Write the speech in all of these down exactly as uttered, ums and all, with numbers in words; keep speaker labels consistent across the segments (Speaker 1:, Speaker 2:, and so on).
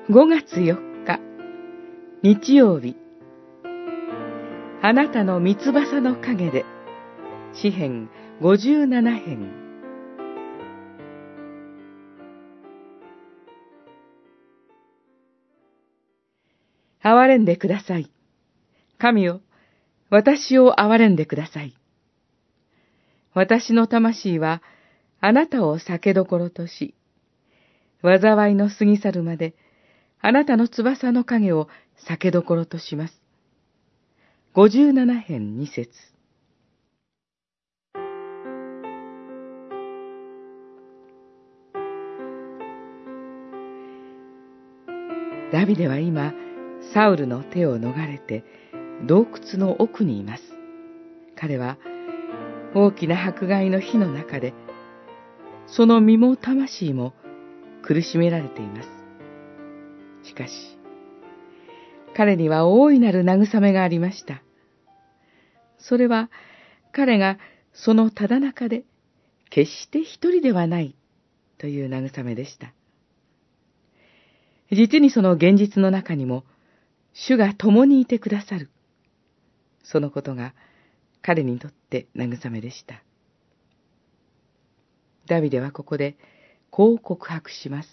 Speaker 1: ごがつよっか、日曜日。あなたの三翼の陰で、詩編ごじゅうなな編。憐れんでください。神よ、私を憐れんでください。私の魂はあなたを酒どころとし、災いの過ぎ去るまで、あなたの翼の影を酒どころとします。ごじゅうなな編に節。ダビデは今、サウルの手を逃れて洞窟の奥にいます。彼は大きな迫害の火の中で、その身も魂も苦しめられています。しかし、彼には大いなる慰めがありました。それは彼がそのただ中で決して一人ではないという慰めでした。実にその現実の中にも主が共にいてくださる。そのことが彼にとって慰めでした。ダビデはここでこう告白します。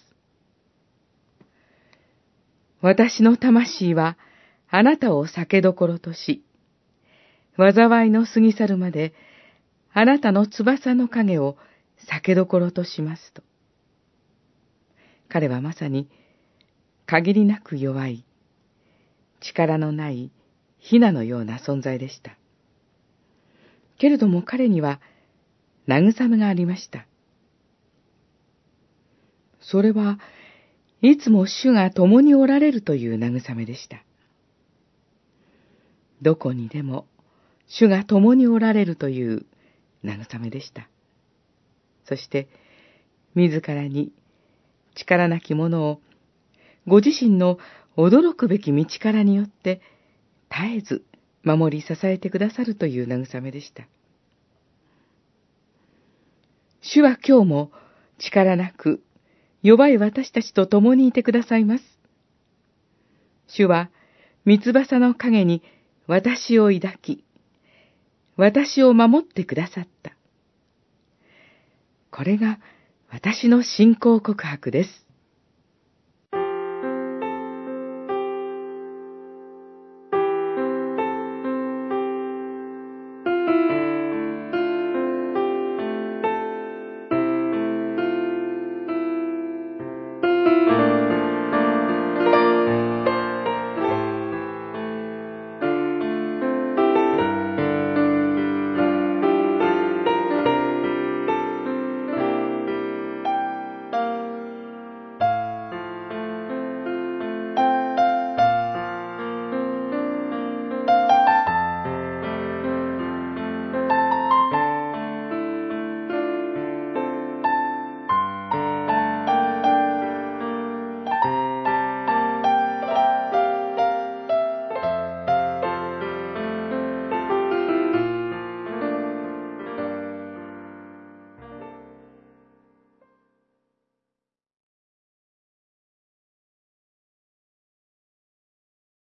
Speaker 1: 私の魂はあなたを酒どころとし、災いの過ぎ去るまであなたの翼の影を酒どころとしますと。彼はまさに限りなく弱い、力のないヒナのような存在でした。けれども彼には慰めがありました。それはいつも主が共におられるという慰めでした。どこにでも主が共におられるという慰めでした。そして自らに力なき者をご自身の驚くべき道からによって絶えず守り支えてくださるという慰めでした。主は今日も力なく弱い私たちと共にいてくださいます。主は三翼の影に私を抱き、私を守ってくださった。これが私の信仰告白です。